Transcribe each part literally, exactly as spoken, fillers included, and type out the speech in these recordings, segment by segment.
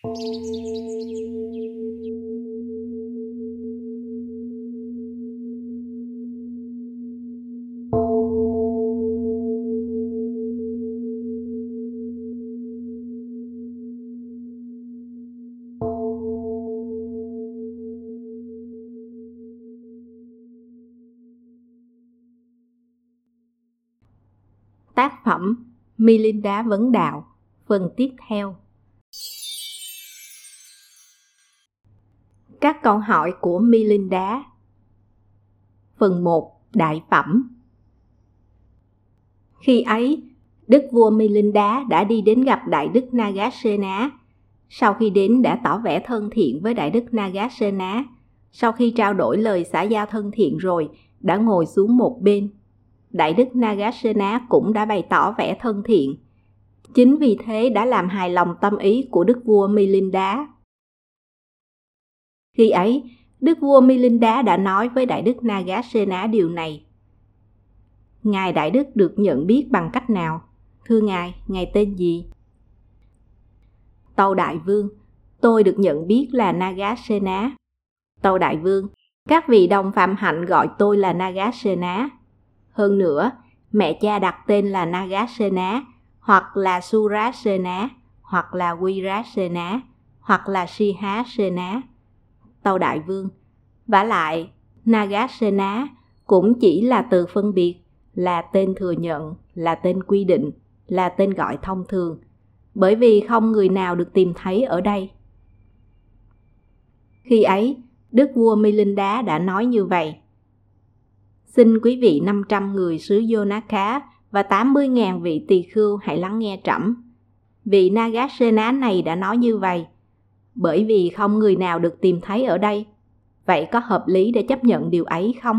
Tác phẩm Melinda Vấn Đạo, phần tiếp theo. Các câu hỏi của Melinda. Phần một. Đại phẩm. Khi ấy, đức vua Melinda đã đi đến gặp Đại đức Nagasena. Sau khi đến đã tỏ vẻ thân thiện với Đại đức Nagasena. Sau khi trao đổi lời xã giao thân thiện rồi, đã ngồi xuống một bên. Đại đức Nagasena cũng đã bày tỏ vẻ thân thiện. Chính vì thế đã làm hài lòng tâm ý của đức vua Melinda. Khi ấy, đức vua Melinda đã nói với Đại đức Nagasena điều này. Ngài Đại đức được nhận biết bằng cách nào? Thưa ngài, ngài tên gì? Tâu Đại vương, tôi được nhận biết là Nagasena. Tâu Đại vương, các vị đồng phạm hạnh gọi tôi là Nagasena. Hơn nữa, mẹ cha đặt tên là Nagasena, hoặc là Surasena, hoặc là Virasena, hoặc là Sihasena. Tâu Đại vương, vả lại, Nagasena cũng chỉ là từ phân biệt, là tên thừa nhận, là tên quy định, là tên gọi thông thường, bởi vì không người nào được tìm thấy ở đây. Khi ấy, đức vua Melinda đã nói như vậy. Xin quý vị năm trăm người xứ Yonaka và tám mươi nghìn vị tỳ khưu hãy lắng nghe trẫm. Vị Nagasena này đã nói như vậy, bởi vì không người nào được tìm thấy ở đây. Vậy có hợp lý để chấp nhận điều ấy không?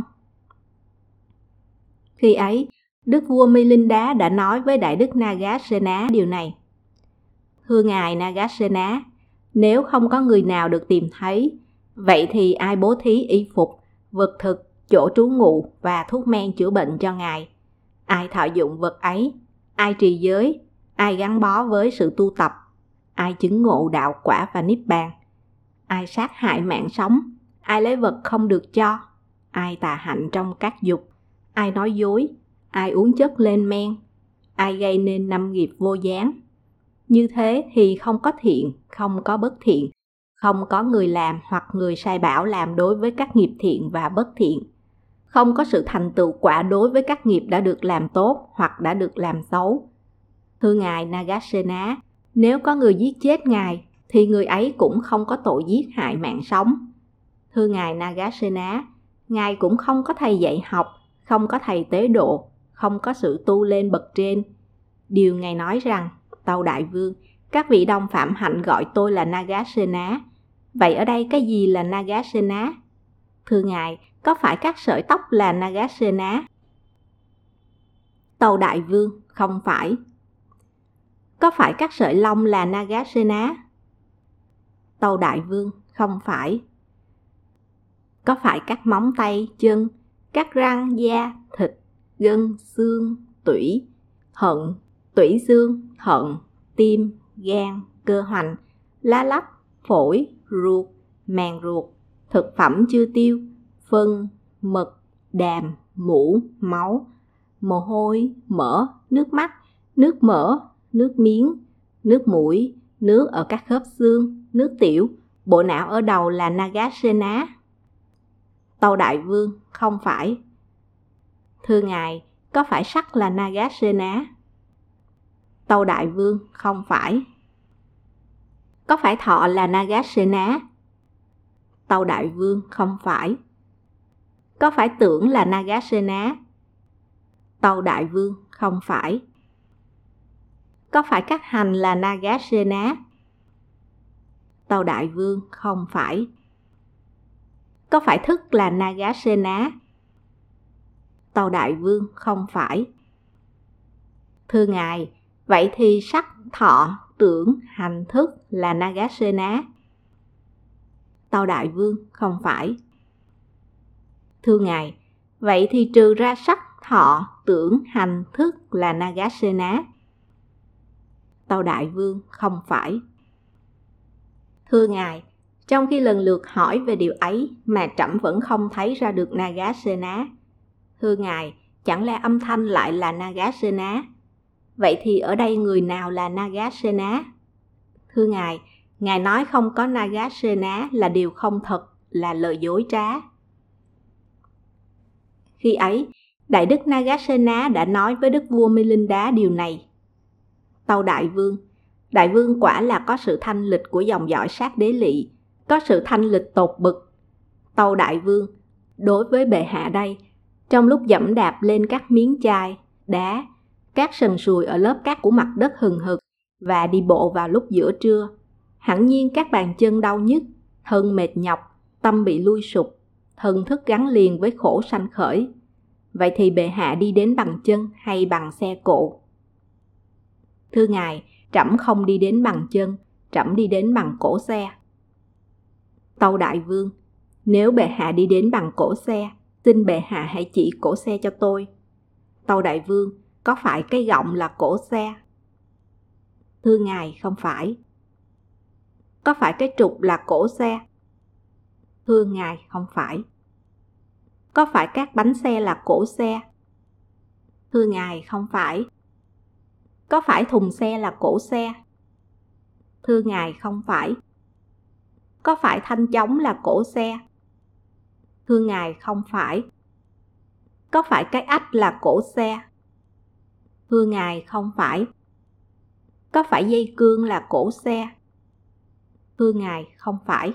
Khi ấy, đức vua Melinda đã nói với Đại đức Nagasena điều này. Thưa ngài Nagasena, nếu không có người nào được tìm thấy, vậy thì ai bố thí y phục, vật thực, chỗ trú ngụ và thuốc men chữa bệnh cho ngài? Ai thọ dụng vật ấy? Ai trì giới? Ai gắn bó với sự tu tập? Ai chứng ngộ đạo quả và niết bàn? Ai sát hại mạng sống? Ai lấy vật không được cho? Ai tà hạnh trong các dục? Ai nói dối? Ai uống chất lên men? Ai gây nên năm nghiệp vô gián? Như thế thì không có thiện, không có bất thiện, không có người làm hoặc người sai bảo làm đối với các nghiệp thiện và bất thiện. Không có sự thành tựu quả đối với các nghiệp đã được làm tốt hoặc đã được làm xấu. Thưa ngài Nagasena, nếu có người giết chết ngài, thì người ấy cũng không có tội giết hại mạng sống. Thưa ngài Nagasena, ngài cũng không có thầy dạy học, không có thầy tế độ, không có sự tu lên bậc trên. Điều ngài nói rằng, Tâu Đại vương, các vị đồng phạm hạnh gọi tôi là Nagasena. Vậy ở đây cái gì là Nagasena? Thưa ngài, có phải các sợi tóc là Nagasena? Tâu Đại vương, không phải. Có phải các sợi lông là Nagasena? Tâu Đại vương, không phải. Có phải các móng tay, chân, các răng, da, thịt, gân, xương, tủy, thận, tủy xương, thận, tim, gan, cơ hoành, lá lách, phổi, ruột, màng ruột, thực phẩm chưa tiêu, phân, mật, đàm, mũ, máu, mồ hôi, mỡ, nước mắt, nước mỡ, nước miếng, nước mũi, nước ở các khớp xương, nước tiểu, bộ não ở đầu là Nagasena. Tâu Đại vương, không phải. Thưa ngài, có phải sắt là Nagasena? Tâu Đại vương, không phải. Có phải thọ là Nagasena? Tâu Đại vương, không phải. Có phải tưởng là Nagasena? Tâu Đại vương, không phải. Có phải các hành là Nagasena? Tâu Đại vương, không phải. Có phải thức là Nagasena? Tâu Đại vương, không phải. Thưa ngài, vậy thì sắc, thọ, tưởng, hành, thức là Nagasena? Tâu Đại vương, không phải. Thưa ngài, vậy thì trừ ra sắc, thọ, tưởng, hành, thức là Nagasena? Tâu Đại vương, không phải. Thưa Ngài, trong khi lần lượt hỏi về điều ấy mà trẫm vẫn không thấy ra được Nagasena. Thưa Ngài, chẳng lẽ âm thanh lại là Nagasena? Vậy thì ở đây người nào là Nagasena? Thưa Ngài, Ngài nói không có Nagasena là điều không thật, là lời dối trá. Khi ấy, Đại đức Nagasena đã nói với đức vua Milinda điều này. Tâu Đại Vương, Đại Vương quả là có sự thanh lịch của dòng dõi sát đế lỵ, có sự thanh lịch tột bực. Tâu Đại Vương, đối với bệ hạ đây, trong lúc dẫm đạp lên các miếng chai, đá, các sần sùi ở lớp cát của mặt đất hừng hực và đi bộ vào lúc giữa trưa, hẳn nhiên các bàn chân đau nhức, thân mệt nhọc, tâm bị lui sụp, thần thức gắn liền với khổ sanh khởi. Vậy thì bệ hạ đi đến bằng chân hay bằng xe cộ? Thưa Ngài, trẫm không đi đến bằng chân, trẫm đi đến bằng cỗ xe. Tâu Đại Vương, nếu bệ hạ đi đến bằng cỗ xe, xin bệ hạ hãy chỉ cỗ xe cho tôi. Tâu Đại Vương, có phải cái gọng là cỗ xe? Thưa Ngài, không phải. Có phải cái trục là cỗ xe? Thưa Ngài, không phải. Có phải các bánh xe là cỗ xe? Thưa Ngài, không phải. Có phải thùng xe là cỗ xe? Thưa Ngài, không phải. Có phải thanh chống là cỗ xe? Thưa Ngài, không phải. Có phải cái ách là cỗ xe? Thưa Ngài, không phải. Có phải dây cương là cỗ xe? Thưa Ngài, không phải.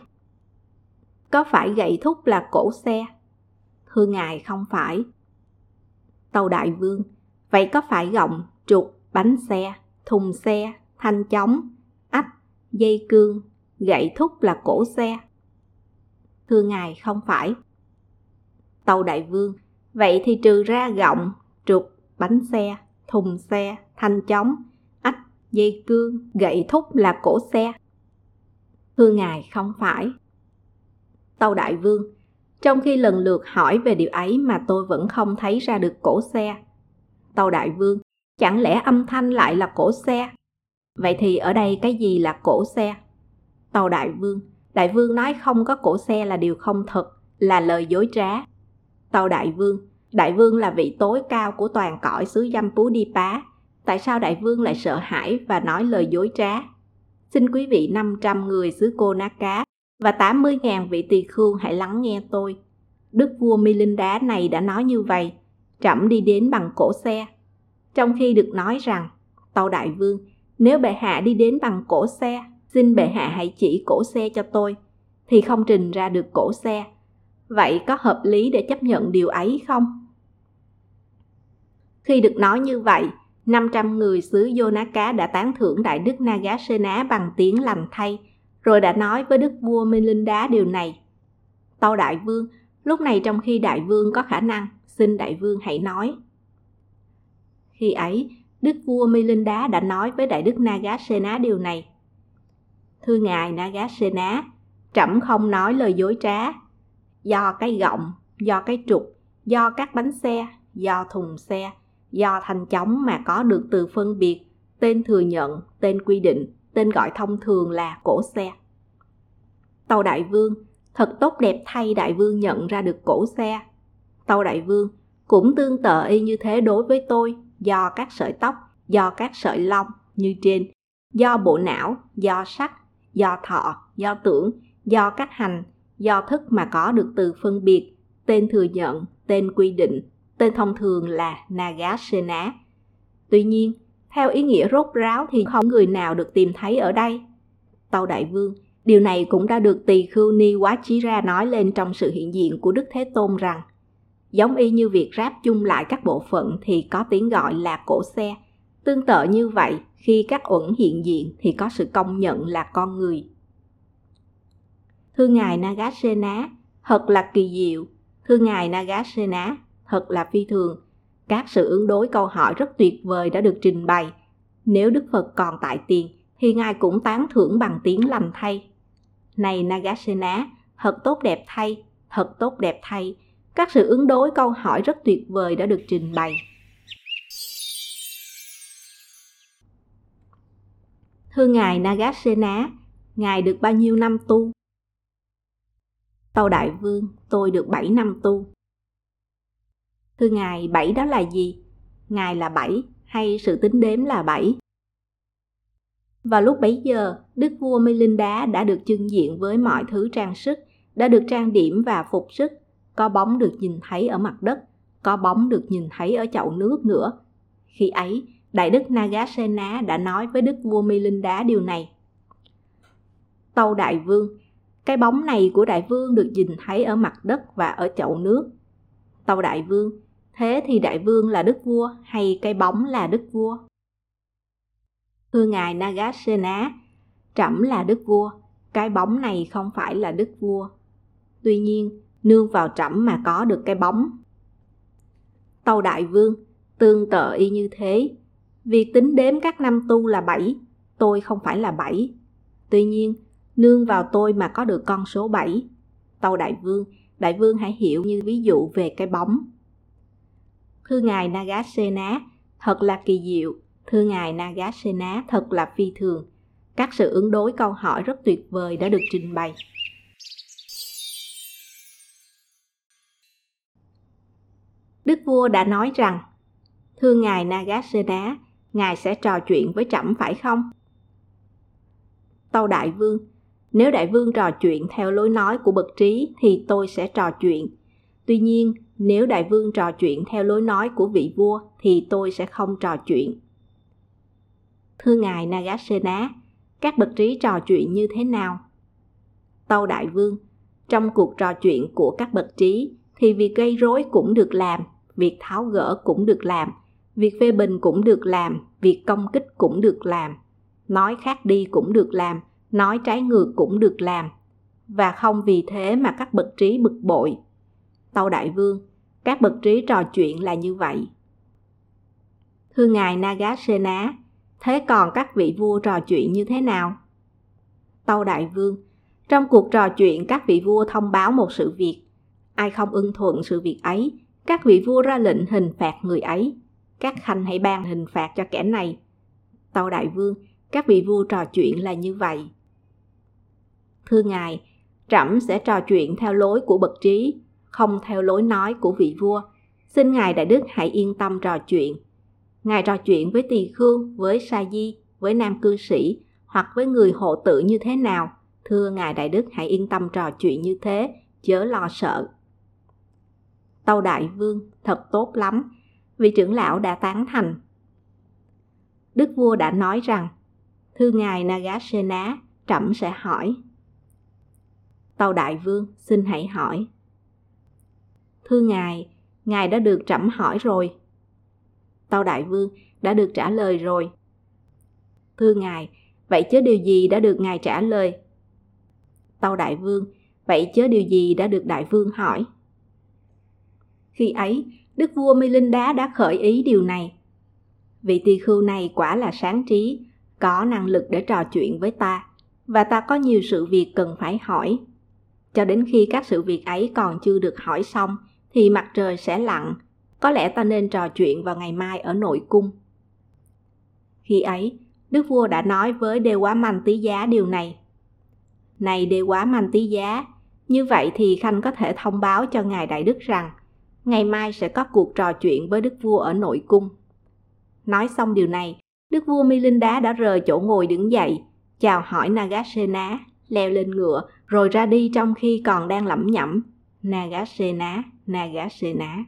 Có phải gậy thúc là cỗ xe? Thưa Ngài, không phải. Tâu Đại Vương, vậy có phải gọng, trục, bánh xe, thùng xe, thanh chống, ách, dây cương, gậy thúc là cỗ xe? Thưa Ngài, không phải. Tâu Đại Vương, vậy thì trừ ra gọng, trục, bánh xe, thùng xe, thanh chống, ách, dây cương, gậy thúc là cỗ xe? Thưa Ngài, không phải. Tâu Đại Vương, trong khi lần lượt hỏi về điều ấy mà tôi vẫn không thấy ra được cỗ xe. Tâu Đại Vương, chẳng lẽ âm thanh lại là cỗ xe? Vậy thì ở đây cái gì là cỗ xe? Tâu Đại Vương, Đại Vương nói không có cỗ xe là điều không thật, là lời dối trá. Tâu Đại Vương, Đại Vương là vị tối cao của toàn cõi xứ Jampudipa. Tại sao Đại Vương lại sợ hãi và nói lời dối trá? Xin quý vị năm trăm người xứ Konaka và tám mươi nghìn vị tỳ khưu hãy lắng nghe tôi. Đức vua Milinda này đã nói như vậy, trẫm đi đến bằng cỗ xe. Trong khi được nói rằng, Tâu Đại Vương, nếu bệ hạ đi đến bằng cỗ xe, xin bệ hạ hãy chỉ cỗ xe cho tôi, thì không trình ra được cỗ xe. Vậy có hợp lý để chấp nhận điều ấy không? Khi được nói như vậy, năm trăm người xứ Yonaka đã tán thưởng Đại đức Nagasena bằng tiếng lành thay, rồi đã nói với đức vua Milinda điều này. Tâu Đại Vương, lúc này trong khi Đại Vương có khả năng, xin Đại Vương hãy nói. Khi ấy, đức vua Milinda đã nói với Đại đức Nagasena điều này. Thưa Ngài Nagasena, trẫm không nói lời dối trá. Do cái gọng, do cái trục, do các bánh xe, do thùng xe, do thanh chống mà có được từ phân biệt, tên thừa nhận, tên quy định, tên gọi thông thường là cỗ xe. Tâu Đại Vương, thật tốt đẹp thay Đại Vương nhận ra được cỗ xe. Tâu Đại Vương, cũng tương tự y như thế đối với tôi, do các sợi tóc, do các sợi lông như trên, do bộ não, do sắc, do thọ, do tưởng, do các hành, do thức mà có được từ phân biệt, tên thừa nhận, tên quy định, tên thông thường là Nagasena. Tuy nhiên, theo ý nghĩa rốt ráo thì không người nào được tìm thấy ở đây. Tâu Đại Vương, điều này cũng đã được tỳ khưu Ni Wachira nói lên trong sự hiện diện của Đức Thế Tôn rằng, giống y như việc ráp chung lại các bộ phận thì có tiếng gọi là cỗ xe. Tương tự như vậy, khi các uẩn hiện diện thì có sự công nhận là con người. Thưa Ngài Nagasena, thật là kỳ diệu. Thưa Ngài Nagasena, thật là phi thường. Các sự ứng đối câu hỏi rất tuyệt vời đã được trình bày. Nếu Đức Phật còn tại tiền, thì Ngài cũng tán thưởng bằng tiếng lành thay. Này Nagasena, thật tốt đẹp thay, thật tốt đẹp thay. Các sự ứng đối câu hỏi rất tuyệt vời đã được trình bày. Thưa Ngài Nagasena, ngài được bao nhiêu năm tu? Tâu Đại Vương, tôi được bảy năm tu. Thưa ngài, bảy đó là gì? Ngài là bảy hay sự tính đếm là bảy? Vào lúc bấy giờ, đức vua Milinda đã được trưng diện với mọi thứ trang sức, đã được trang điểm và phục sức, có bóng được nhìn thấy ở mặt đất, có bóng được nhìn thấy ở chậu nước nữa. Khi ấy, Đại đức Nagasena đã nói với đức vua Milinda điều này. Tâu Đại Vương, cái bóng này của Đại Vương được nhìn thấy ở mặt đất và ở chậu nước. Tâu Đại Vương, thế thì Đại Vương là đức vua hay cái bóng là đức vua? Thưa ngài Nagasena, trẫm là đức vua, cái bóng này không phải là đức vua. Tuy nhiên, nương vào trẫm mà có được cái bóng. Tâu Đại Vương, tương tự y như thế. Việc tính đếm các năm tu là bảy, tôi không phải là bảy. Tuy nhiên, nương vào tôi mà có được con số bảy. Tâu Đại Vương, Đại Vương hãy hiểu như ví dụ về cái bóng. Thưa ngài Nagasena, thật là kỳ diệu. Thưa ngài Nagasena, thật là phi thường. Các sự ứng đối câu hỏi rất tuyệt vời đã được trình bày. Đức vua đã nói rằng, thưa ngài Nagasena, ngài sẽ trò chuyện với trẫm phải không? Tâu Đại Vương, nếu Đại Vương trò chuyện theo lối nói của bậc trí thì tôi sẽ trò chuyện. Tuy nhiên, nếu Đại Vương trò chuyện theo lối nói của vị vua thì tôi sẽ không trò chuyện. Thưa ngài Nagasena, các bậc trí trò chuyện như thế nào? Tâu Đại Vương, trong cuộc trò chuyện của các bậc trí thì việc gây rối cũng được làm, việc tháo gỡ cũng được làm, việc phê bình cũng được làm, việc công kích cũng được làm, nói khác đi cũng được làm, nói trái ngược cũng được làm, và không vì thế mà các bậc trí bực bội. Tâu Đại Vương, các bậc trí trò chuyện là như vậy. Thưa ngài Nagasena, thế còn các vị vua trò chuyện như thế nào? Tâu Đại Vương, trong cuộc trò chuyện các vị vua thông báo một sự việc. Ai không ưng thuận sự việc ấy, các vị vua ra lệnh hình phạt người ấy. Các khanh hãy ban hình phạt cho kẻ này. Tâu Đại Vương, các vị vua trò chuyện là như vậy. Thưa ngài, trẫm sẽ trò chuyện theo lối của bậc trí, không theo lối nói của vị vua. Xin ngài Đại Đức hãy yên tâm trò chuyện. Ngài trò chuyện với tỳ khưu, với sa di, với nam cư sĩ hoặc với người hộ tự như thế nào, thưa ngài Đại Đức hãy yên tâm trò chuyện như thế, chớ lo sợ. Tâu Đại Vương, thật tốt lắm, vị trưởng lão đã tán thành. Đức vua đã nói rằng, thưa ngài Nagasena, trẫm sẽ hỏi. Tâu Đại Vương, xin hãy hỏi. Thưa ngài, ngài đã được trẫm hỏi rồi. Tâu Đại Vương, đã được trả lời rồi. Thưa ngài, vậy chớ điều gì đã được ngài trả lời? Tâu Đại Vương, vậy chớ điều gì đã được Đại Vương hỏi? Khi ấy, đức vua Milinda đã khởi ý điều này. Vị tỳ khưu này quả là sáng trí, có năng lực để trò chuyện với ta, và ta có nhiều sự việc cần phải hỏi. Cho đến khi các sự việc ấy còn chưa được hỏi xong, thì mặt trời sẽ lặn. Có lẽ ta nên trò chuyện vào ngày mai ở nội cung. Khi ấy, đức vua đã nói với Đê Quá Manh Tý Giá điều này. Này Đê Quá Manh Tý Giá, như vậy thì khanh có thể thông báo cho ngài Đại Đức rằng, ngày mai sẽ có cuộc trò chuyện với đức vua ở nội cung. Nói xong điều này, đức vua Milinda đã rời chỗ ngồi đứng dậy, chào hỏi Nagasena, leo lên ngựa, rồi ra đi trong khi còn đang lẩm nhẩm, Nagasena, Nagasena.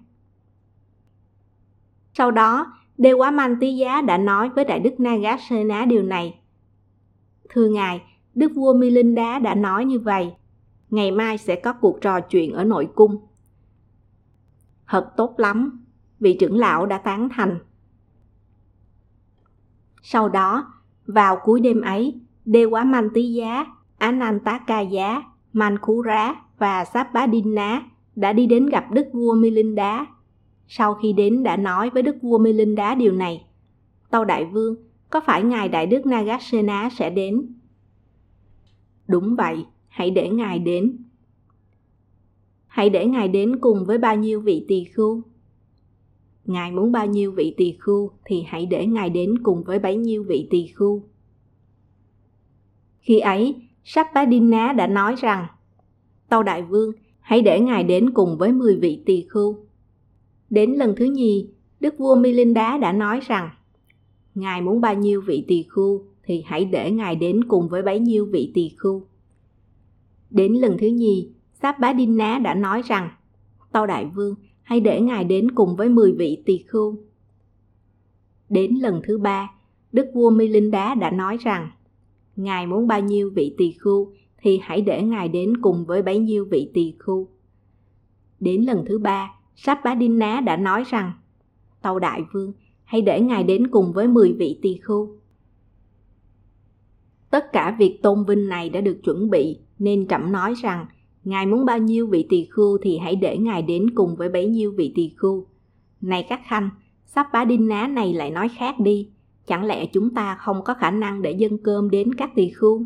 Sau đó, Đê Quá Manh Tý Giá đã nói với Đại Đức Nagasena điều này. Thưa ngài, đức vua Milinda đã nói như vậy, ngày mai sẽ có cuộc trò chuyện ở nội cung. Thật tốt lắm, vị trưởng lão đã tán thành. Sau đó, vào cuối đêm ấy, Đê Quá Manh Tý Giá, Anantakaya, Mankhura và Sapadinna đã đi đến gặp đức vua Milinda. Sau khi đến đã nói với đức vua Milinda điều này. Tâu Đại Vương, có phải ngài Đại Đức Nagasena sẽ đến? Đúng vậy, hãy để ngài đến. Hãy để ngài đến cùng với bao nhiêu vị tỳ khưu? Ngài muốn bao nhiêu vị tỳ khưu thì hãy để ngài đến cùng với bấy nhiêu vị tỳ khưu. Khi ấy, Sabadina đã nói rằng, tâu đại vương, hãy để ngài đến cùng với mười vị tỳ khưu. Đến lần thứ nhì, đức vua Milinda đã nói rằng, ngài muốn bao nhiêu vị tỳ khưu thì hãy để ngài đến cùng với bấy nhiêu vị tỳ khưu. Đến lần thứ nhì, Sabadina đã nói rằng, tâu đại vương, hãy để ngài đến cùng với mười vị tỳ khưu. Đến lần thứ ba, đức vua Milinda đã nói rằng, ngài muốn bao nhiêu vị tỳ khưu thì hãy để ngài đến cùng với bấy nhiêu vị tỳ khưu. Đến lần thứ ba, Sabadina đã nói rằng, tâu đại vương, hãy để ngài đến cùng với mười vị tỳ khưu. Tất cả việc tôn vinh này đã được chuẩn bị, nên trẫm nói rằng, ngài muốn bao nhiêu vị tỳ khưu thì hãy để ngài đến cùng với bấy nhiêu vị tỳ khưu. Này các khanh, Sabadina này lại nói khác đi, chẳng lẽ chúng ta không có khả năng để dâng cơm đến các tỳ khưu?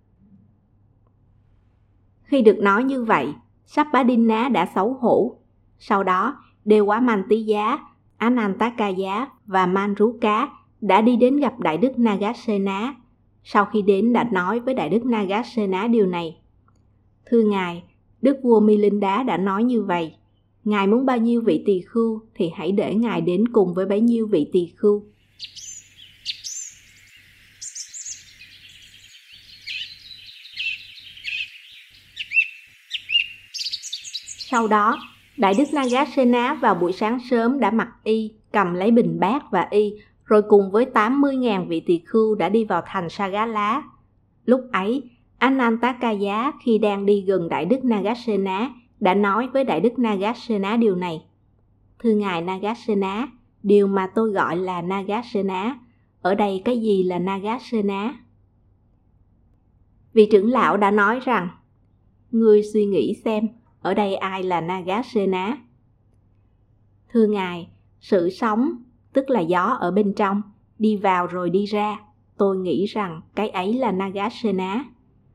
Khi được nói như vậy, Sabadina đã xấu hổ. Sau đó, Dewamantiyá, Anantakaya và Manruka đã đi đến gặp Đại đức Nagasena. Sau khi đến đã nói với Đại đức Nagasena điều này. Thưa ngài, đức vua Milinda đã nói như vậy. Ngài muốn bao nhiêu vị tỳ khưu thì hãy để ngài đến cùng với bấy nhiêu vị tỳ khưu. Sau đó, Đại đức Nagasena vào buổi sáng sớm đã mặc y, cầm lấy bình bát và y, rồi cùng với tám mươi nghìn vị tỳ khưu đã đi vào thành Sagala. Lúc ấy, Anantakaya khi đang đi gần Đại đức Nagasena đã nói với Đại đức Nagasena điều này. Thưa ngài Nagasena, điều mà tôi gọi là Nagasena, ở đây cái gì là Nagasena? Vị trưởng lão đã nói rằng, ngươi suy nghĩ xem, ở đây ai là Nagasena? Thưa ngài, sự sống, tức là gió ở bên trong, đi vào rồi đi ra, tôi nghĩ rằng cái ấy là Nagasena.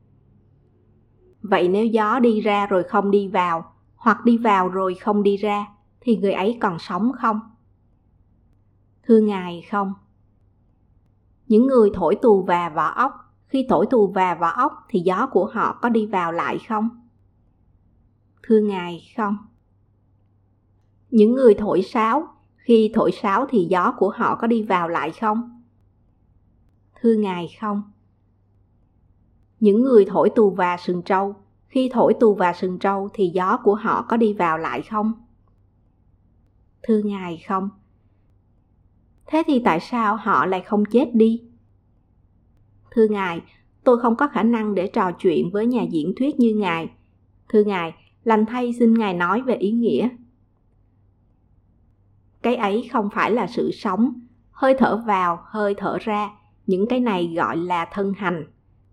Vậy nếu gió đi ra rồi không đi vào, hoặc đi vào rồi không đi ra, thì người ấy còn sống không? Thưa ngài, không. Những người thổi tù và vỏ ốc, khi thổi tù và vỏ ốc thì gió của họ có đi vào lại không? Thưa ngài, không. Những người thổi sáo, khi thổi sáo thì gió của họ có đi vào lại không? Thưa ngài, không. Những người thổi tù và sừng trâu, khi thổi tù và sừng trâu thì gió của họ có đi vào lại không? Thưa ngài, không. Thế thì tại sao họ lại không chết đi? Thưa ngài, tôi không có khả năng để trò chuyện với nhà diễn thuyết như ngài. Thưa ngài, lành thay xin ngài nói về ý nghĩa. Cái ấy không phải là sự sống, hơi thở vào, hơi thở ra, những cái này gọi là thân hành.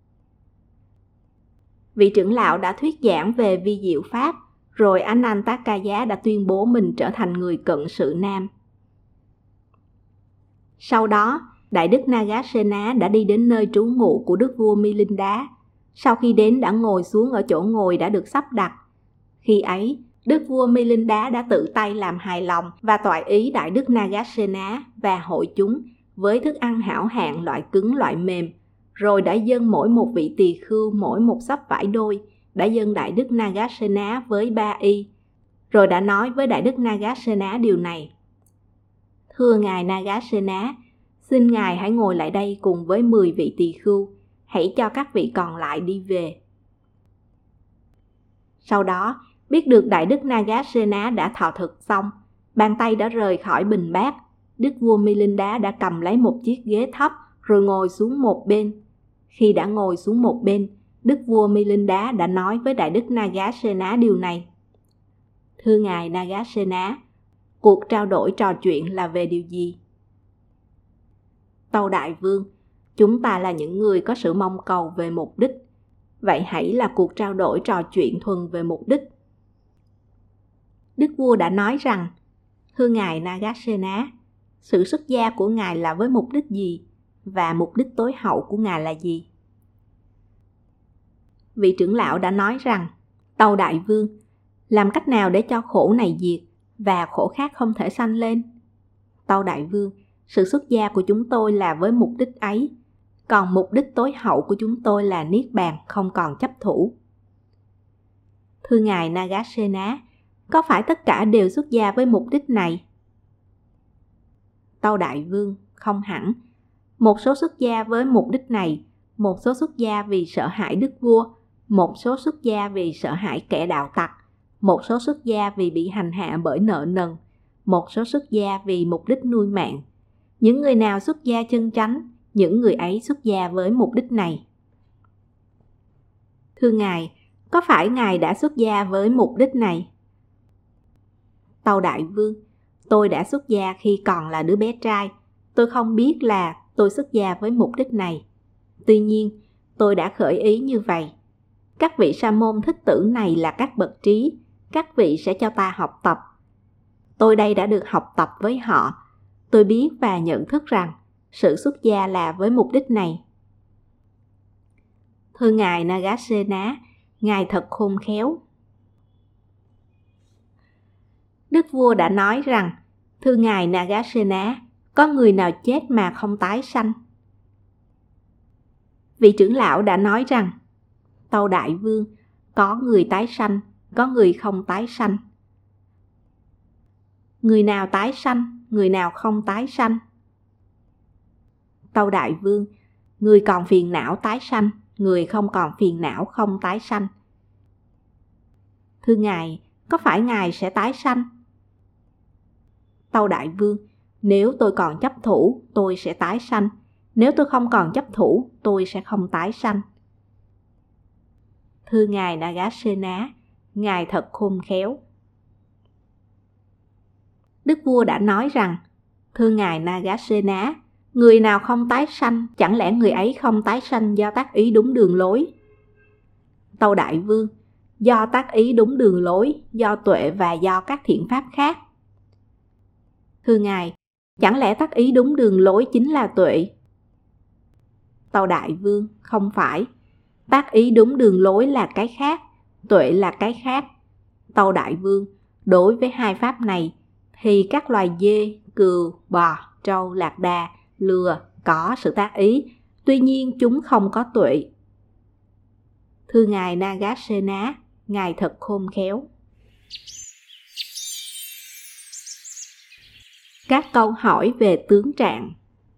Vị trưởng lão đã thuyết giảng về vi diệu pháp, rồi Anantakaya đã tuyên bố mình trở thành người cận sự nam. Sau đó, Đại đức Nagasena đã đi đến nơi trú ngụ của đức vua Milinda. Sau khi đến đã ngồi xuống ở chỗ ngồi đã được sắp đặt. Khi ấy, đức vua Milinda đã tự tay làm hài lòng và toại ý Đại đức Nagasena và hội chúng với thức ăn hảo hạng loại cứng loại mềm, rồi đã dâng mỗi một vị tỳ khưu mỗi một xấp vải đôi, đã dâng Đại đức Nagasena với ba y, rồi đã nói với Đại đức Nagasena điều này. Thưa ngài Nagasena, xin ngài hãy ngồi lại đây cùng với mười vị tỳ khưu, hãy cho các vị còn lại đi về. Sau đó, biết được Đại đức Nagasena đã thọ thực xong, bàn tay đã rời khỏi bình bát, đức vua Milinda đã cầm lấy một chiếc ghế thấp rồi ngồi xuống một bên. Khi đã ngồi xuống một bên, đức vua Milinda đã nói với Đại đức Nagasena điều này. Thưa ngài Nagasena, cuộc trao đổi trò chuyện là về điều gì? Tâu đại vương, chúng ta là những người có sự mong cầu về mục đích. Vậy hãy là cuộc trao đổi trò chuyện thuần về mục đích. Đức vua đã nói rằng, thưa ngài Nagasena, sự xuất gia của ngài là với mục đích gì? Và mục đích tối hậu của ngài là gì? Vị trưởng lão đã nói rằng, tâu đại vương, làm cách nào để cho khổ này diệt và khổ khác không thể sanh lên? Tâu đại vương, sự xuất gia của chúng tôi là với mục đích ấy. còn mục đích tối hậu của chúng tôi là niết bàn, không còn chấp thủ. Thưa Ngài Nagasena, có phải tất cả đều xuất gia với mục đích này? Tâu Đại Vương, không hẳn. Một số xuất gia với mục đích này, một số xuất gia vì sợ hãi đức vua, một số xuất gia vì sợ hãi kẻ đạo tặc, một số xuất gia vì bị hành hạ bởi nợ nần, một số xuất gia vì mục đích nuôi mạng. Những người nào xuất gia chân chánh, những người ấy xuất gia với mục đích này. Thưa Ngài, có phải Ngài đã xuất gia với mục đích này? Tâu Đại Vương, tôi đã xuất gia khi còn là đứa bé trai. Tôi không biết là tôi xuất gia với mục đích này. Tuy nhiên, tôi đã khởi ý như vậy. Các vị sa môn thích tử này là các bậc trí, các vị sẽ cho ta học tập. Tôi đây đã được học tập với họ. Tôi biết và nhận thức rằng sự xuất gia là với mục đích này. Thưa Ngài Nagasena, Ngài thật khôn khéo. Đức vua đã nói rằng, thưa Ngài Nagasena, có người nào chết mà không tái sanh? Vị trưởng lão đã nói rằng, Tâu Đại Vương, có người tái sanh, có người không tái sanh. Người nào tái sanh, người nào không tái sanh? Tâu Đại Vương, người còn phiền não tái sanh, người không còn phiền não không tái sanh. Thưa Ngài, có phải Ngài sẽ tái sanh? Tâu Đại Vương, nếu tôi còn chấp thủ, tôi sẽ tái sanh. Nếu tôi không còn chấp thủ, tôi sẽ không tái sanh. Thưa Ngài Nagasena, Ngài thật khôn khéo. Đức vua đã nói rằng, thưa Ngài Nagasena, người nào không tái sanh, chẳng lẽ người ấy không tái sanh do tác ý đúng đường lối? Tâu Đại Vương, do tác ý đúng đường lối, do tuệ và do các thiện pháp khác. Thưa Ngài, chẳng lẽ tác ý đúng đường lối chính là tuệ? Tâu Đại Vương, không phải. Tác ý đúng đường lối là cái khác, tuệ là cái khác. Tâu Đại Vương, đối với hai pháp này, thì các loài dê, cừu, bò, trâu, lạc đà, lừa có sự tác ý, tuy nhiên chúng không có tuệ. Thưa Ngài Nagasena, Ngài thật khôn khéo. Các câu hỏi về tướng trạng.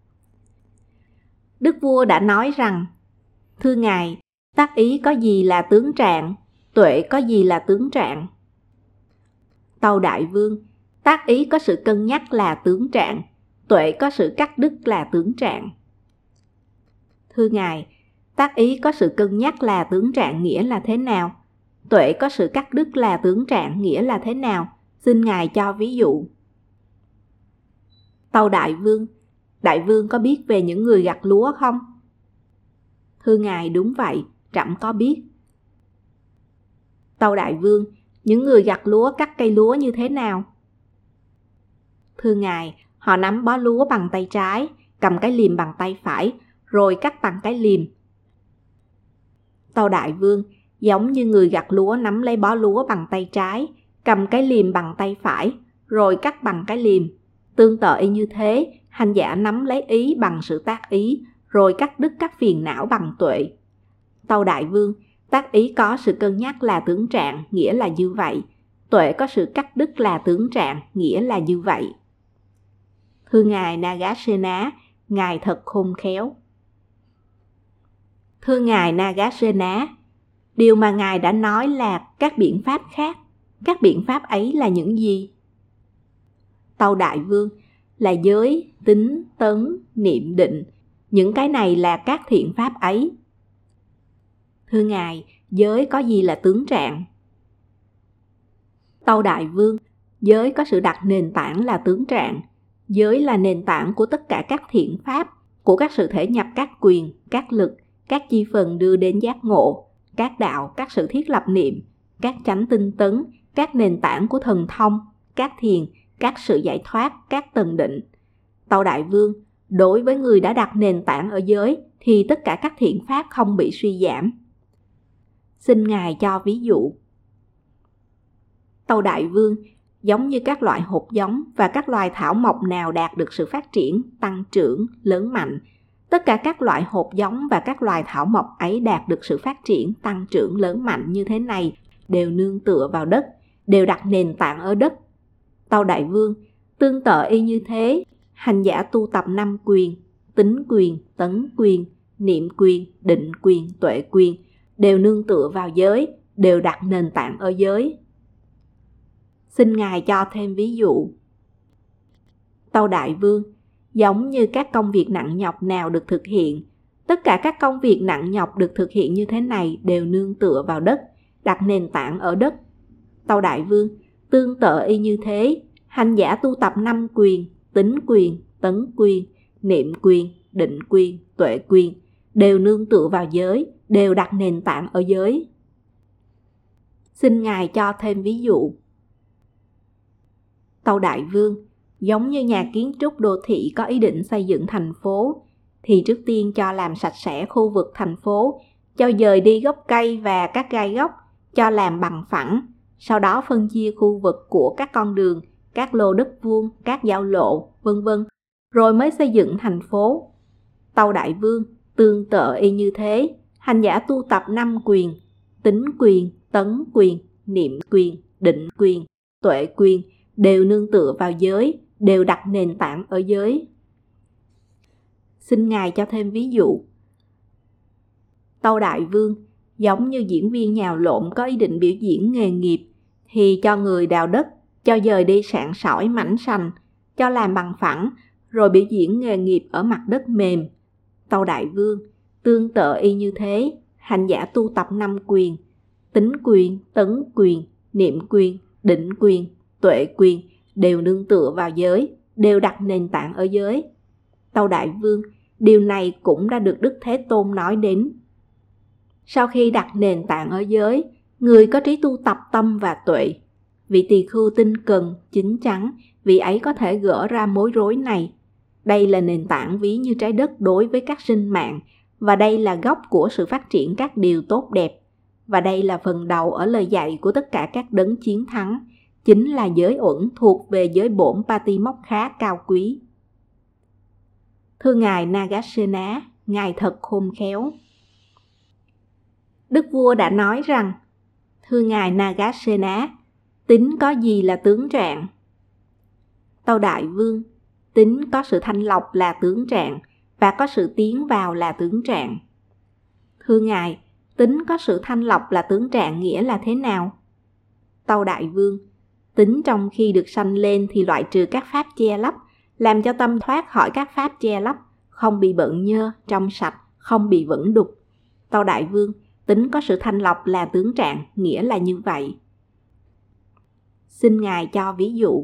Đức vua đã nói rằng, thưa Ngài, tác ý có gì là tướng trạng, tuệ có gì là tướng trạng? Tâu Đại Vương, tác ý có sự cân nhắc là tướng trạng, tuệ có sự cắt đứt là tướng trạng. Thưa Ngài, tác ý có sự cân nhắc là tướng trạng nghĩa là thế nào? Tuệ có sự cắt đứt là tướng trạng nghĩa là thế nào? Xin Ngài cho ví dụ. Tâu Đại Vương, Đại Vương có biết về những người gặt lúa không? Thưa Ngài, đúng vậy, trẫm có biết. Tâu Đại Vương, những người gặt lúa cắt cây lúa như thế nào? Thưa Ngài, họ nắm bó lúa bằng tay trái, cầm cái liềm bằng tay phải, rồi cắt bằng cái liềm. Tâu Đại Vương, giống như người gặt lúa nắm lấy bó lúa bằng tay trái, cầm cái liềm bằng tay phải, rồi cắt bằng cái liềm. Tương tự y như thế, hành giả nắm lấy ý bằng sự tác ý, rồi cắt đứt các phiền não bằng tuệ. Tâu Đại Vương, tác ý có sự cân nhắc là tướng trạng, nghĩa là như vậy. Tuệ có sự cắt đứt là tướng trạng, nghĩa là như vậy. Thưa Ngài Nagasena, Ngài thật khôn khéo. Thưa Ngài Nagasena, điều mà Ngài đã nói là các biện pháp khác. Các biện pháp ấy là những gì? Tâu Đại Vương, là giới, tính, tấn, niệm, định. Những cái này là các thiện pháp ấy. Thưa Ngài, giới có gì là tướng trạng? Tâu Đại Vương, giới có sự đặt nền tảng là tướng trạng. Giới là nền tảng của tất cả các thiện pháp, của các sự thể nhập các quyền, các lực, các chi phần đưa đến giác ngộ, các đạo, các sự thiết lập niệm, các chánh tinh tấn, các nền tảng của thần thông, các thiền, các sự giải thoát, các tầng định. Tâu Đại Vương, đối với người đã đặt nền tảng ở giới thì tất cả các thiện pháp không bị suy giảm. Xin Ngài cho ví dụ. Tâu Đại Vương, giống như các loại hột giống và các loài thảo mộc nào đạt được sự phát triển, tăng trưởng, lớn mạnh, Tất cả các loại hột giống và các loài thảo mộc ấy đạt được sự phát triển, tăng trưởng lớn mạnh như thế này đều nương tựa vào đất, đều đặt nền tảng ở đất. Tâu Đại Vương, tương tự y như thế, hành giả tu tập năm quyền, tính quyền, tấn quyền, niệm quyền, định quyền, tuệ quyền, đều nương tựa vào giới, đều đặt nền tảng ở giới. Xin Ngài cho thêm ví dụ. Tâu Đại Vương, giống như các công việc nặng nhọc nào được thực hiện, tất cả các công việc nặng nhọc được thực hiện như thế này đều nương tựa vào đất, đặt nền tảng ở đất. Tâu Đại Vương, tương tự y như thế, hành giả tu tập năm quyền, tính quyền, tấn quyền, niệm quyền, định quyền, tuệ quyền, đều nương tựa vào giới, đều đặt nền tảng ở giới. Xin Ngài cho thêm ví dụ. Tâu Đại Vương, giống như nhà kiến trúc đô thị có ý định xây dựng thành phố, thì trước tiên cho làm sạch sẽ khu vực thành phố, cho dời đi gốc cây và các gai gốc, cho làm bằng phẳng, sau đó phân chia khu vực của các con đường, các lô đất vuông, các giao lộ, vân vân, rồi mới xây dựng thành phố. Tâu Đại Vương, tương tự y như thế, hành giả tu tập năm quyền, tính quyền, tấn quyền, niệm quyền, định quyền, tuệ quyền, đều nương tựa vào giới, đều đặt nền tảng ở giới. Xin Ngài cho thêm ví dụ. Tâu Đại Vương, giống như diễn viên nhào lộn có ý định biểu diễn nghề nghiệp, thì cho người đào đất, cho dời đi sạn sỏi mảnh sành, cho làm bằng phẳng, rồi biểu diễn nghề nghiệp ở mặt đất mềm. Tâu Đại Vương, tương tự y như thế, hành giả tu tập năm quyền, tính quyền, tấn quyền, niệm quyền, định quyền, tuệ quyền, đều nương tựa vào giới, đều đặt nền tảng ở giới. Tâu Đại Vương, điều này cũng đã được Đức Thế Tôn nói đến. Sau khi đặt nền tảng ở giới, người có trí tu tập tâm và tuệ. Vị tỳ khưu tinh cần, chín chắn, vị ấy có thể gỡ ra mối rối này. Đây là nền tảng ví như trái đất đối với các sinh mạng, và đây là gốc của sự phát triển các điều tốt đẹp. Và đây là phần đầu ở lời dạy của tất cả các đấng chiến thắng, chính là giới uẩn thuộc về giới bổn Patimokkha cao quý. Thưa Ngài Nagasena, Ngài thật khôn khéo. Đức vua đã nói rằng, thưa Ngài Nagasena, tính có gì là tướng trạng? Tâu Đại Vương, tính có sự thanh lọc là tướng trạng, và có sự tiến vào là tướng trạng. Thưa Ngài, tính có sự thanh lọc là tướng trạng nghĩa là thế nào? Tâu Đại Vương, tính trong khi được sanh lên thì loại trừ các pháp che lấp, làm cho tâm thoát khỏi các pháp che lấp, không bị bận nhơ, trong sạch, không bị vẩn đục. Tâu Đại Vương, tính có sự thanh lọc là tướng trạng, nghĩa là như vậy. Xin Ngài cho ví dụ.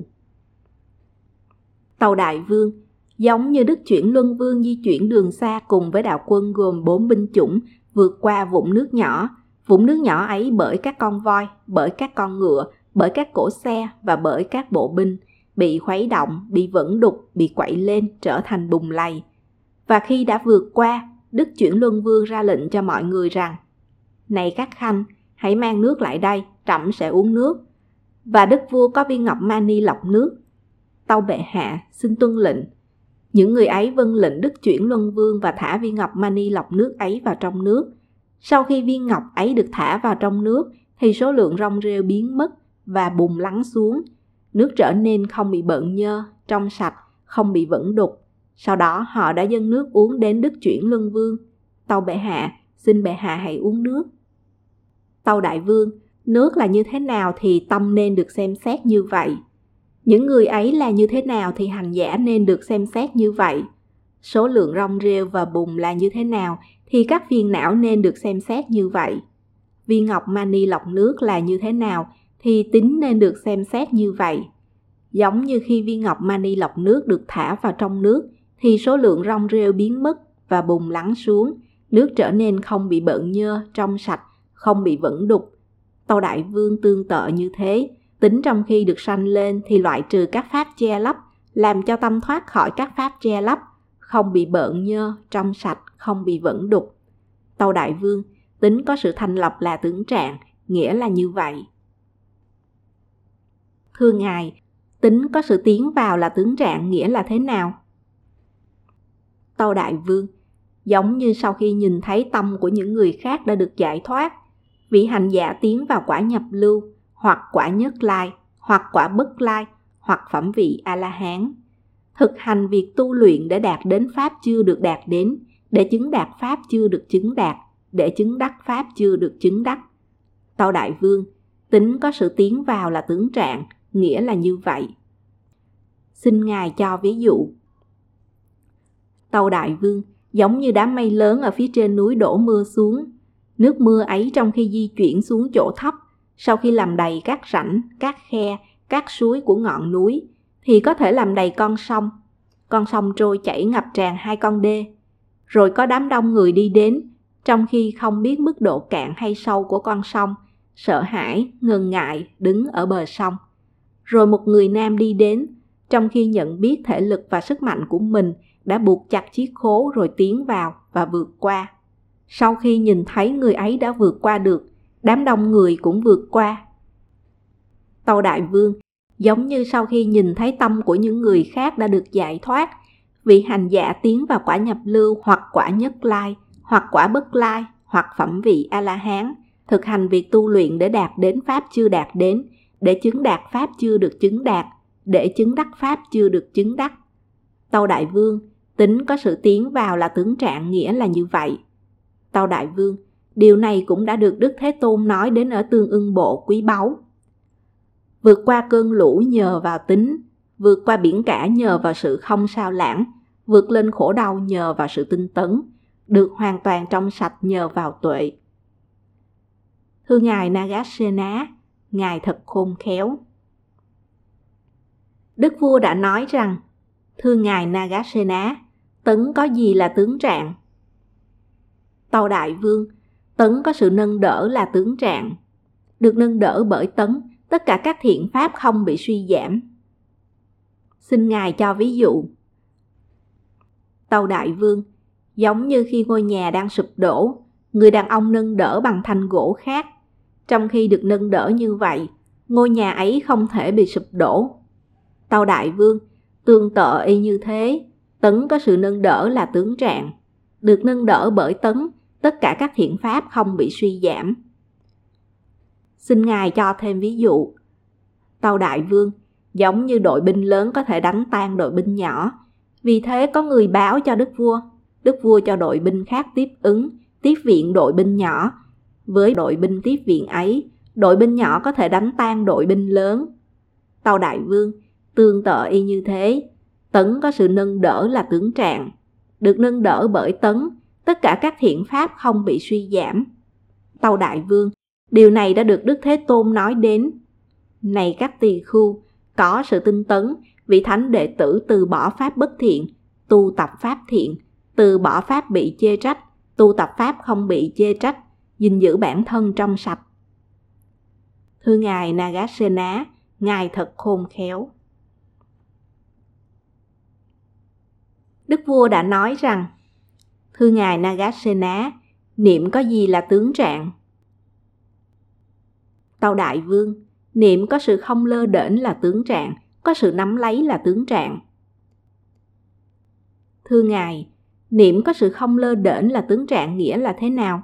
Tâu Đại Vương, giống như Đức Chuyển Luân Vương di chuyển đường xa cùng với đạo quân gồm bốn binh chủng vượt qua vũng nước nhỏ. Vũng nước nhỏ ấy bởi các con voi, bởi các con ngựa, bởi các cỗ xe và bởi các bộ binh, bị khuấy động, bị vẩn đục, bị quậy lên, trở thành bùn lầy. Và khi đã vượt qua, Đức Chuyển Luân Vương ra lệnh cho mọi người rằng, này các khanh, hãy mang nước lại đây, trẫm sẽ uống nước. Và đức vua có viên ngọc mani lọc nước. Tâu bệ hạ, xin tuân lệnh. Những người ấy vâng lệnh Đức Chuyển Luân Vương và thả viên ngọc mani lọc nước ấy vào trong nước. Sau khi viên ngọc ấy được thả vào trong nước, thì số lượng rong rêu biến mất và bùn lắng xuống. Nước trở nên không bị bợn nhơ, trong sạch, không bị vẩn đục. Sau đó họ đã dâng nước uống đến Đức Chuyển Luân Vương. Tâu bệ hạ, xin bệ hạ hãy uống nước. Tâu Đại Vương, nước là như thế nào thì tâm nên được xem xét như vậy. Những người ấy là như thế nào thì hành giả nên được xem xét như vậy. Số lượng rong rêu và bùn là như thế nào thì các phiền não nên được xem xét như vậy. Viên ngọc mani lọc nước là như thế nào thì tính nên được xem xét như vậy. Giống như khi viên ngọc mani lọc nước được thả vào trong nước thì số lượng rong rêu biến mất và bùn lắng xuống. Nước trở nên không bị bợn nhơ, trong sạch, không bị vẩn đục. Tâu Đại Vương tương tự như thế, tính trong khi được sanh lên thì loại trừ các pháp che lấp, làm cho tâm thoát khỏi các pháp che lấp, không bị bợn nhơ, trong sạch, không bị vẩn đục. Tâu Đại Vương, tính có sự thanh lọc là tướng trạng, nghĩa là như vậy. Thưa Ngài, tính có sự tiến vào là tướng trạng nghĩa là thế nào? Tâu Đại Vương, giống như sau khi nhìn thấy tâm của những người khác đã được giải thoát, vị hành giả tiến vào quả nhập lưu, hoặc quả nhất lai, hoặc quả bất lai, hoặc phẩm vị A-la-hán. Thực hành việc tu luyện để đạt đến pháp chưa được đạt đến, để chứng đạt pháp chưa được chứng đạt, để chứng đắc pháp chưa được chứng đắc. Tâu Đại Vương, tính có sự tiến vào là tướng trạng, nghĩa là như vậy. Xin Ngài cho ví dụ. Tâu Đại Vương, giống như đám mây lớn ở phía trên núi đổ mưa xuống. Nước mưa ấy trong khi di chuyển xuống chỗ thấp, sau khi làm đầy các rãnh, các khe, các suối của ngọn núi, thì có thể làm đầy con sông. Con sông trôi chảy ngập tràn hai con đê. Rồi có đám đông người đi đến, trong khi không biết mức độ cạn hay sâu của con sông, sợ hãi, ngần ngại, đứng ở bờ sông. Rồi một người nam đi đến, trong khi nhận biết thể lực và sức mạnh của mình đã buộc chặt chiếc khố rồi tiến vào và vượt qua. Sau khi nhìn thấy người ấy đã vượt qua được, đám đông người cũng vượt qua. Tâu Đại Vương, giống như sau khi nhìn thấy tâm của những người khác đã được giải thoát, vị hành giả tiến vào quả nhập lưu hoặc quả nhất lai, hoặc quả bất lai, hoặc phẩm vị A-la-hán, thực hành việc tu luyện để đạt đến pháp chưa đạt đến, để chứng đạt pháp chưa được chứng đạt, để chứng đắc pháp chưa được chứng đắc. Tâu Đại Vương, tính có sự tiến vào là tướng trạng, nghĩa là như vậy. Tâu Đại Vương, điều này cũng đã được Đức Thế Tôn nói đến ở Tương Ưng Bộ Quý Báu. Vượt qua cơn lũ nhờ vào tính, vượt qua biển cả nhờ vào sự không sao lãng, vượt lên khổ đau nhờ vào sự tinh tấn, được hoàn toàn trong sạch nhờ vào tuệ. Thưa Ngài Nagasena, Ngài thật khôn khéo. Đức vua đã nói rằng, thưa Ngài Nagasena, tấn có gì là tướng trạng? Tâu Đại Vương, tấn có sự nâng đỡ là tướng trạng. Được nâng đỡ bởi tấn, tất cả các thiện pháp không bị suy giảm. Xin Ngài cho ví dụ. Tâu Đại Vương, giống như khi ngôi nhà đang sụp đổ, người đàn ông nâng đỡ bằng thanh gỗ khác. Trong khi được nâng đỡ như vậy, ngôi nhà ấy không thể bị sụp đổ. Tâu Đại Vương, tương tự y như thế, tấn có sự nâng đỡ là tướng trạng. Được nâng đỡ bởi tấn, tất cả các thiện pháp không bị suy giảm. Xin Ngài cho thêm ví dụ. Tâu Đại Vương, giống như đội binh lớn có thể đánh tan đội binh nhỏ. Vì thế có người báo cho Đức Vua. Đức Vua cho đội binh khác tiếp ứng, tiếp viện đội binh nhỏ. Với đội binh tiếp viện ấy, đội binh nhỏ có thể đánh tan đội binh lớn. Tâu Đại Vương, tương tự y như thế, tấn có sự nâng đỡ là tướng trạng. Được nâng đỡ bởi tấn, tất cả các thiện pháp không bị suy giảm. Tâu Đại Vương, điều này đã được Đức Thế Tôn nói đến. Này các tỳ khưu, có sự tinh tấn, vị thánh đệ tử từ bỏ pháp bất thiện, tu tập pháp thiện, từ bỏ pháp bị chê trách, tu tập pháp không bị chê trách, gìn giữ bản thân trong sạch. Thưa Ngài Nagasena, Ngài thật khôn khéo. Đức vua đã nói rằng, thưa Ngài Nagasena, niệm có gì là tướng trạng? Tâu Đại Vương, niệm có sự không lơ đễnh là tướng trạng, có sự nắm lấy là tướng trạng. Thưa Ngài, niệm có sự không lơ đễnh là tướng trạng nghĩa là thế nào?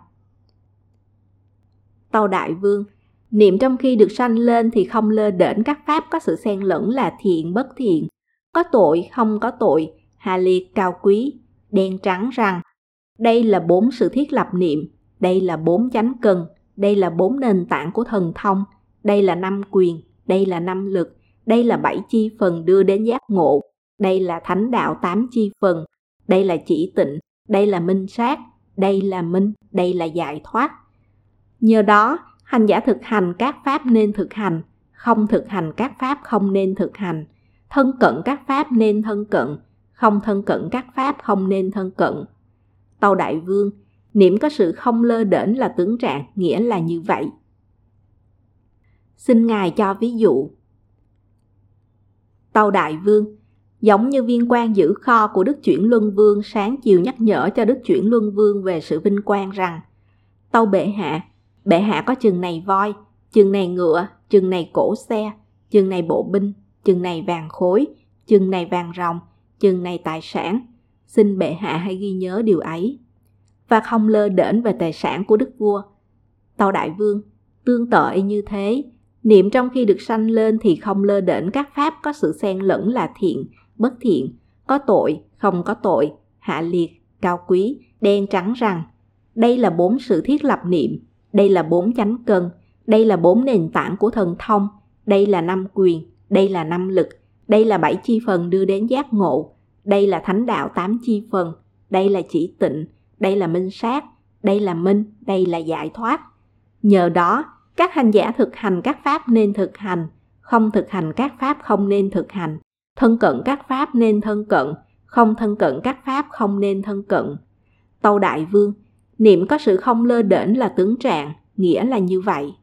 Tâu Đại Vương, niệm trong khi được sanh lên thì không lơ đễnh các pháp có sự xen lẫn là thiện bất thiện, có tội không có tội, hạ liệt cao quý, đen trắng rằng, đây là bốn sự thiết lập niệm, đây là bốn chánh cần, đây là bốn nền tảng của thần thông, đây là năm quyền, đây là năm lực, đây là bảy chi phần đưa đến giác ngộ, đây là thánh đạo tám chi phần, đây là chỉ tịnh, đây là minh sát, đây là minh, đây là giải thoát. Nhờ đó, hành giả thực hành các pháp nên thực hành, không thực hành các pháp không nên thực hành, thân cận các pháp nên thân cận, không thân cận các pháp không nên thân cận. Tâu Đại Vương, niệm có sự không lơ đễnh là tướng trạng, nghĩa là như vậy. Xin Ngài cho ví dụ. Tâu Đại Vương, giống như viên quan giữ kho của Đức Chuyển Luân Vương sáng chiều nhắc nhở cho Đức Chuyển Luân Vương về sự vinh quang rằng, tâu bệ hạ, bệ hạ có chừng này voi, chừng này ngựa, chừng này cỗ xe, chừng này bộ binh, chừng này vàng khối, chừng này vàng ròng, chừng này tài sản. Xin bệ hạ hãy ghi nhớ điều ấy. và không lơ đễnh về tài sản của đức vua. Tâu đại vương, tương tự y như thế, niệm trong khi được sanh lên thì không lơ đễnh các pháp có sự xen lẫn là thiện, bất thiện, có tội, không có tội, hạ liệt, cao quý, đen trắng rằng. Đây là bốn sự thiết lập niệm, đây là bốn chánh cân, đây là bốn nền tảng của thần thông, đây là năm quyền, đây là năm lực, đây là bảy chi phần đưa đến giác ngộ, đây là thánh đạo tám chi phần, đây là chỉ tịnh, đây là minh sát, đây là minh, đây là giải thoát. Nhờ đó, các hành giả thực hành các pháp nên thực hành, không thực hành các pháp không nên thực hành, thân cận các pháp nên thân cận, không thân cận các pháp không nên thân cận. Tâu đại vương, niệm có sự không lơ đễnh là tướng trạng, nghĩa là như vậy.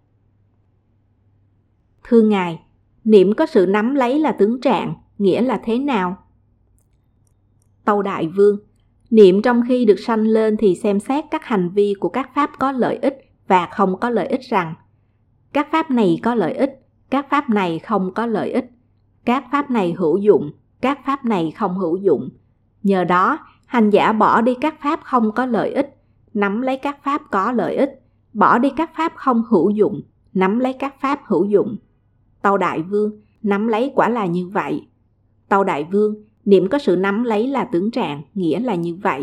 Thưa Ngài, niệm có sự nắm lấy là tướng trạng, nghĩa là thế nào? Tâu đại vương, niệm trong khi được sanh lên thì xem xét các hành vi của các pháp có lợi ích và không có lợi ích rằng các pháp này có lợi ích, các pháp này không có lợi ích, các pháp này hữu dụng, các pháp này không hữu dụng. Nhờ đó, hành giả bỏ đi các pháp không có lợi ích, nắm lấy các pháp có lợi ích, bỏ đi các pháp không hữu dụng, nắm lấy các pháp hữu dụng. Tâu đại vương, nắm lấy quả là như vậy. Tâu đại vương, niệm có sự nắm lấy là tướng trạng, nghĩa là như vậy.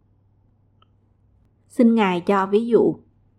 Xin Ngài cho ví dụ.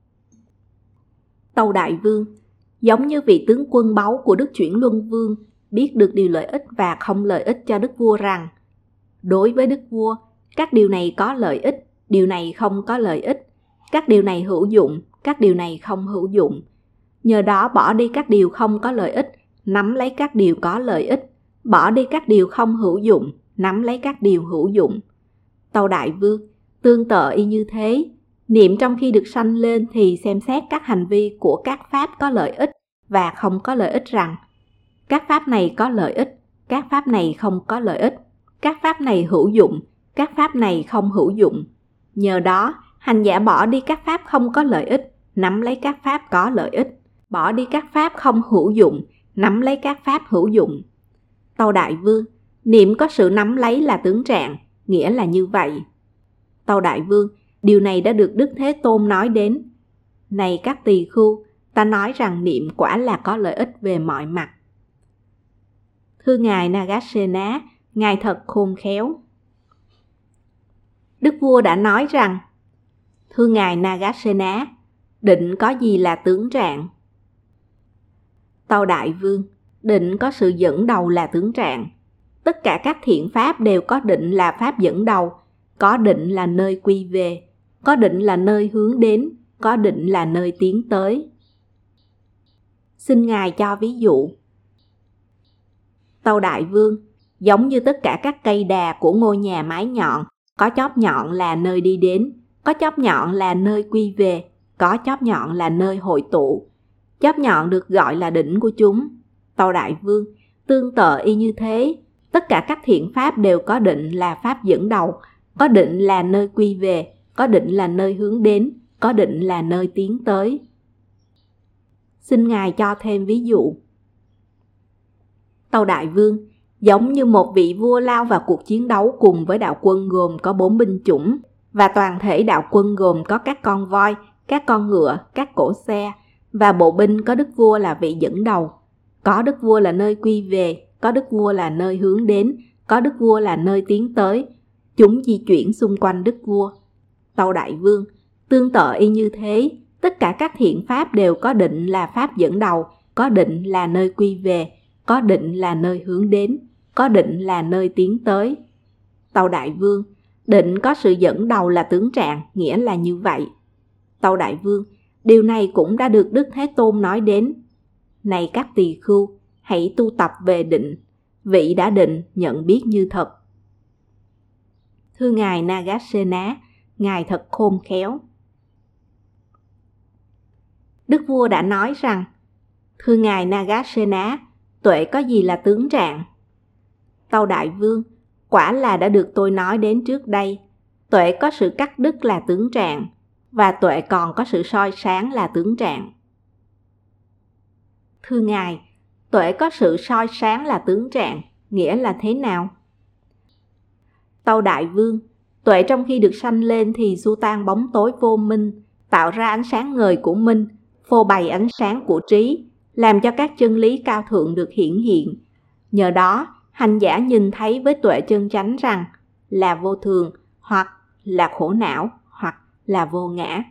Tâu đại vương, giống như vị tướng quân báu của Đức Chuyển Luân Vương biết được điều lợi ích và không lợi ích cho đức vua rằng đối với đức vua, các điều này có lợi ích, điều này không có lợi ích, các điều này hữu dụng, các điều này không hữu dụng. Nhờ đó bỏ đi các điều không có lợi ích, nắm lấy các điều có lợi ích, bỏ đi các điều không hữu dụng, nắm lấy các điều hữu dụng. Tâu đại vương, tương tự y như thế, niệm trong khi được sanh lên thì xem xét các hành vi của các pháp có lợi ích và không có lợi ích rằng các pháp này có lợi ích, các pháp này không có lợi ích, các pháp này hữu dụng, các pháp này không hữu dụng. Nhờ đó, hành giả bỏ đi các pháp không có lợi ích, nắm lấy các pháp có lợi ích, bỏ đi các pháp không hữu dụng, nắm lấy các pháp hữu dụng. Tâu đại vương, niệm có sự nắm lấy là tướng trạng, nghĩa là như vậy. Tâu đại vương, điều này đã được Đức Thế Tôn nói đến. Này các tỳ khưu, ta nói rằng niệm quả là có lợi ích về mọi mặt. Thưa Ngài Nagasena, Ngài thật khôn khéo. Đức vua đã nói rằng, thưa Ngài Nagasena, định có gì là tướng trạng? Tâu đại vương, định có sự dẫn đầu là tướng trạng. Tất cả các thiện pháp đều có định là pháp dẫn đầu, có định là nơi quy về, có định là nơi hướng đến, có định là nơi tiến tới. Xin Ngài cho ví dụ. Tâu đại vương, giống như tất cả các cây đà của ngôi nhà mái nhọn, có chóp nhọn là nơi đi đến, có chóp nhọn là nơi quy về, có chóp nhọn là nơi hội tụ. Chóp nhọn được gọi là đỉnh của chúng. Tâu đại vương, tương tự y như thế, tất cả các thiện pháp đều có định là pháp dẫn đầu, có định là nơi quy về, có định là nơi hướng đến, có định là nơi tiến tới. Xin Ngài cho thêm ví dụ. Tâu đại vương, giống như một vị vua lao vào cuộc chiến đấu cùng với đạo quân gồm có bốn binh chủng, và toàn thể đạo quân gồm có các con voi, các con ngựa, các cỗ xe, và bộ binh có đức vua là vị dẫn đầu. Có đức vua là nơi quy về, có đức vua là nơi hướng đến, có đức vua là nơi tiến tới. Chúng di chuyển xung quanh đức vua. Tâu đại vương, tương tự y như thế, tất cả các thiện pháp đều có định là pháp dẫn đầu, có định là nơi quy về, có định là nơi hướng đến, có định là nơi tiến tới. Tâu đại vương, định có sự dẫn đầu là tướng trạng, nghĩa là như vậy. Tâu đại vương, điều này cũng đã được Đức Thế Tôn nói đến. Này các tỳ khưu, hãy tu tập về định, vị đã định nhận biết như thật. Thưa Ngài Nagasena, Ngài thật khôn khéo. Đức vua đã nói rằng, thưa Ngài Nagasena, tuệ có gì là tướng trạng? Tâu đại vương, quả là đã được tôi nói đến trước đây. Tuệ có sự cắt đứt là tướng trạng, và tuệ còn có sự soi sáng là tướng trạng. Thưa Ngài, tuệ có sự soi sáng là tướng trạng, nghĩa là thế nào? Tâu đại vương, Tuệ trong khi được sanh lên thì xua tan bóng tối vô minh, tạo ra ánh sáng ngời của minh, phô bày ánh sáng của trí, làm cho các chân lý cao thượng được hiển hiện. Nhờ đó, hành giả nhìn thấy với tuệ chân chánh rằng là vô thường, hoặc là khổ não, hoặc là vô ngã.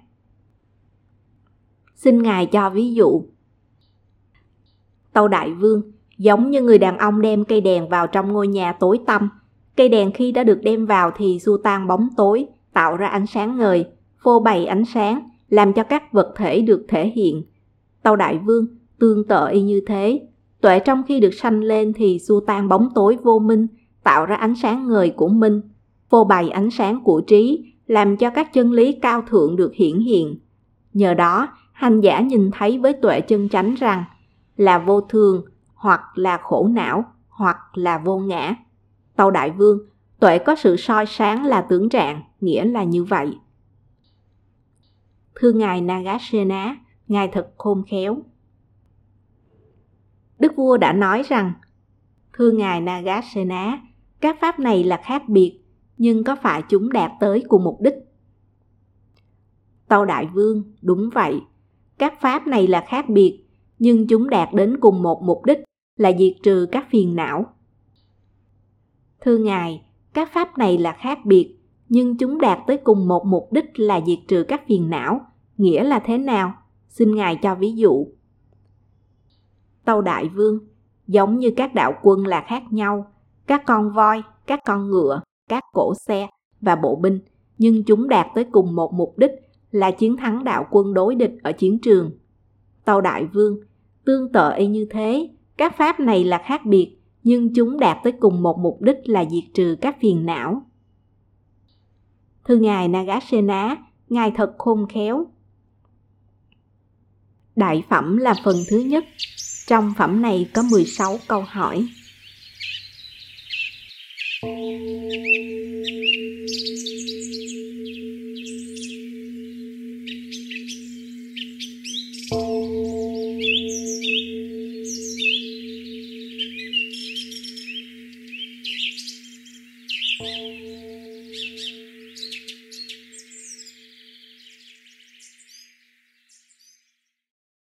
Xin Ngài cho ví dụ. Tâu Đại Vương, giống như người đàn ông đem cây đèn vào trong ngôi nhà tối tăm. Cây đèn khi đã được đem vào thì xua tan bóng tối, tạo ra ánh sáng ngời, phô bày ánh sáng, làm cho các vật thể được thể hiện. Tâu Đại Vương, tương tự y như thế, tuệ trong khi được sanh lên thì xua tan bóng tối vô minh, tạo ra ánh sáng ngời của minh, phô bày ánh sáng của trí, làm cho các chân lý cao thượng được hiển hiện. Nhờ đó, hành giả nhìn thấy với tuệ chân chánh rằng là vô thường, hoặc là khổ não, hoặc là vô ngã. Tâu Đại Vương, tuệ có sự soi sáng là tướng trạng, nghĩa là như vậy. Thưa Ngài Nagasena, Ngài thật khôn khéo. Đức vua đã nói rằng, thưa Ngài Nagasena, các pháp này là khác biệt, nhưng có phải chúng đạt tới cùng mục đích? Tâu Đại Vương, đúng vậy. Các pháp này là khác biệt, nhưng chúng đạt đến cùng một mục đích là diệt trừ các phiền não. Thưa Ngài, các pháp này là khác biệt, nhưng chúng đạt tới cùng một mục đích là diệt trừ các phiền não. Nghĩa là thế nào? Xin Ngài cho ví dụ. Tâu Đại Vương, giống như các đạo quân là khác nhau, các con voi, các con ngựa, các cỗ xe và bộ binh, nhưng chúng đạt tới cùng một mục đích là chiến thắng đạo quân đối địch ở chiến trường. Tâu Đại Vương, tương tự y như thế, các pháp này là khác biệt, nhưng chúng đạt tới cùng một mục đích là diệt trừ các phiền não. Thưa Ngài Nagasena, Ngài thật khôn khéo. Đại phẩm là phần thứ nhất. Trong phẩm này có mười sáu câu hỏi.